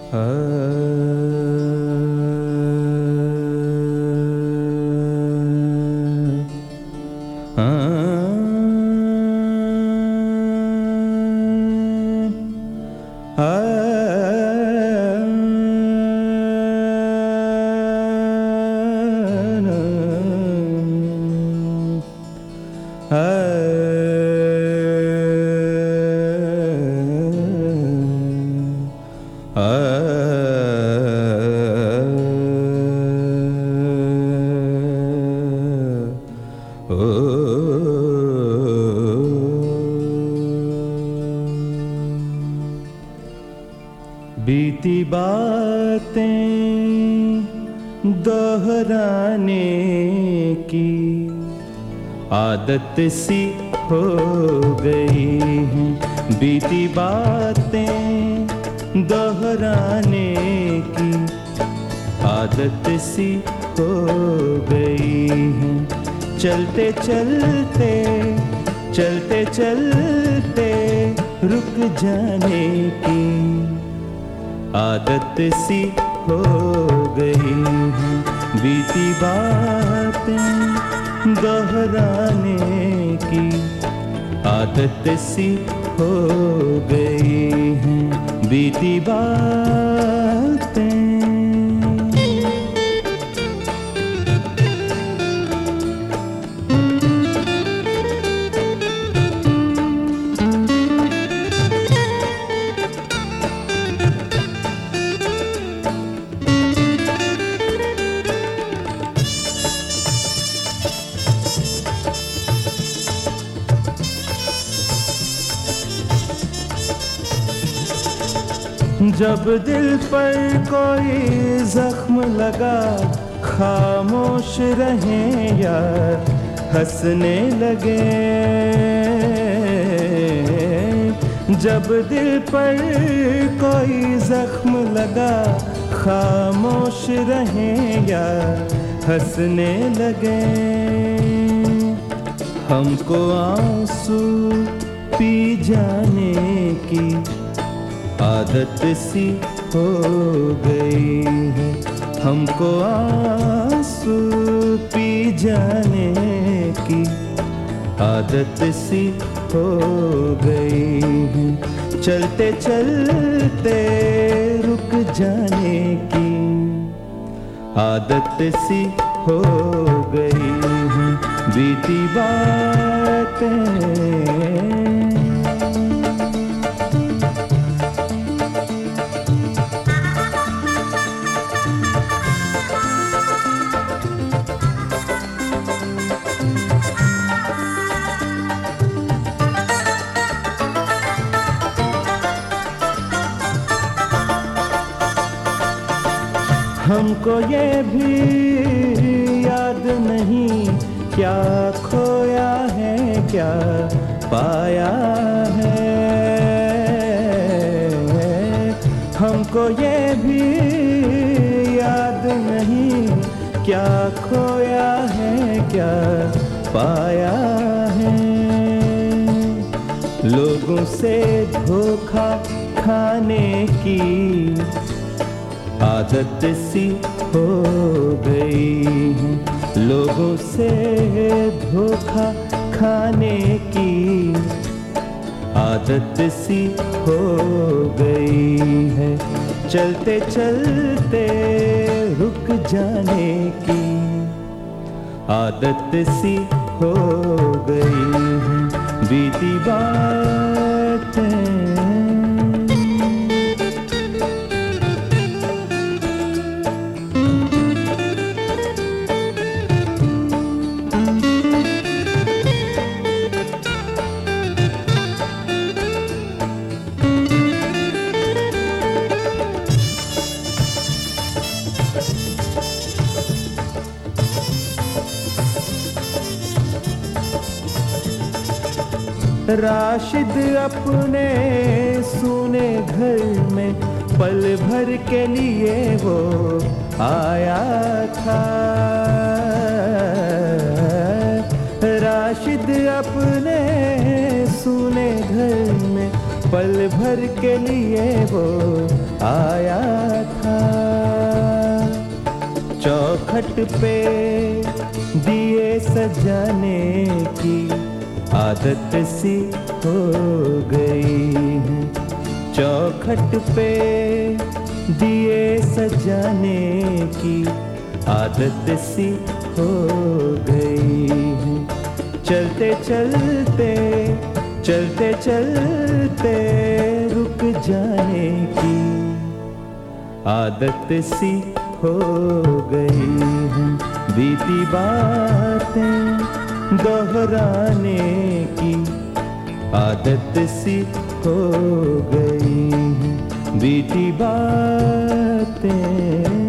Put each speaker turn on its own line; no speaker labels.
बीती बातें दोहराने की आदत सी हो गई है। बीती बातें दोहराने की आदत सी हो गई है। चलते चलते चलते चलते रुक जाने की आदत सी हो गई है। बीती बातें दोहराने की आदत सी हो गई है। बीती बातें जब दिल पर कोई जख्म लगा खामोश रहें या हंसने लगे। जब दिल पर कोई जख्म लगा खामोश रहें या हंसने लगे। हमको आंसू पी जाने की आदत सी हो गई है। हमको आंसू पी जाने की आदत सी हो गई है। चलते चलते रुक जाने की आदत सी हो गई है। बीती बातें हमको ये भी याद नहीं क्या खोया है क्या पाया है। हमको ये भी याद नहीं क्या खोया है क्या पाया है। लोगों से धोखा खाने की आदत सी हो गई है। लोगों से धोखा खाने की आदत सी हो गई है। चलते चलते रुक जाने की आदत सी हो गई है। बीती बातें राशिद अपने सूने घर में पल भर के लिए वो आया था। राशिद अपने सूने घर में पल भर के लिए वो आया था। चौखट पे दिए सजाने की आदत सी हो गई है। चौखट पे दिए सजाने की आदत सी हो गई है। चलते चलते चलते चलते रुक जाने की आदत सी हो गई है। बीती बातें दोहराने की आदत सी हो गई है। बीती बातें